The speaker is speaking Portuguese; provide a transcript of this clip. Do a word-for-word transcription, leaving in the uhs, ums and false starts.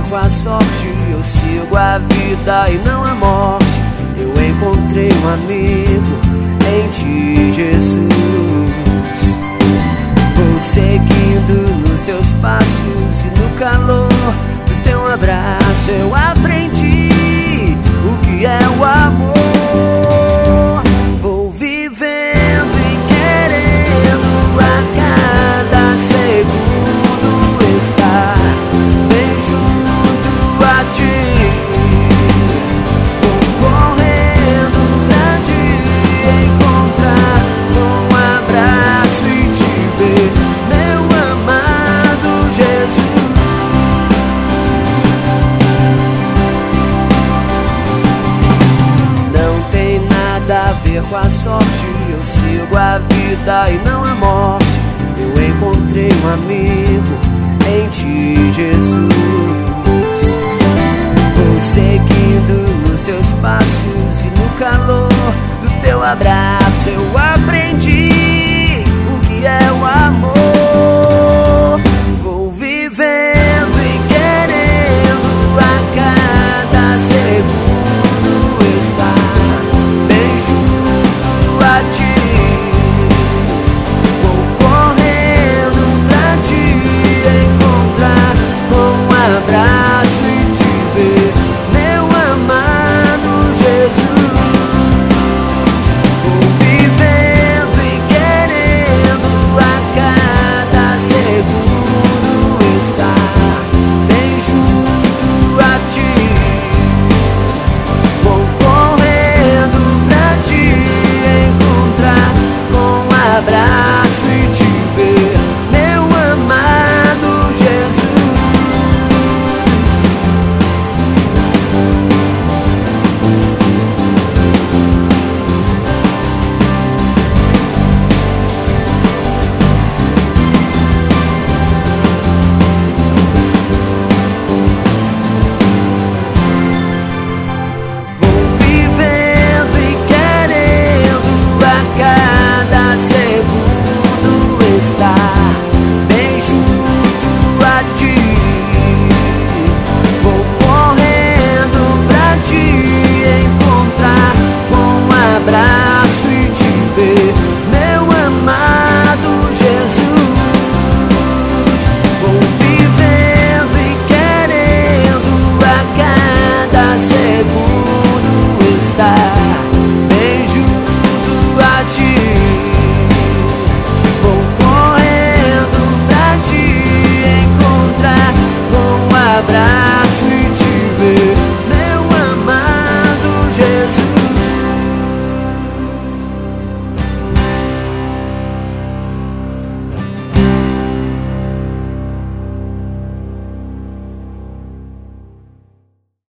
com a sorte, eu sigo a vida e não a morte. Eu encontrei um amigo em ti, Jesus. Vou seguindo nos teus passos e no calor do teu abraço eu aprendi o que é o amor. Vou vivendo e querendo a cada segundo estar bem junto a ti. Vou correndo pra te encontrar com um abraço e te ver, meu amado Jesus. Não tem nada a ver com a sorte, eu sigo a vida e não a morte. Eu encontrei um amigo em ti, Jesus. Vou seguindo nos teus passos e no calor do teu abraço eu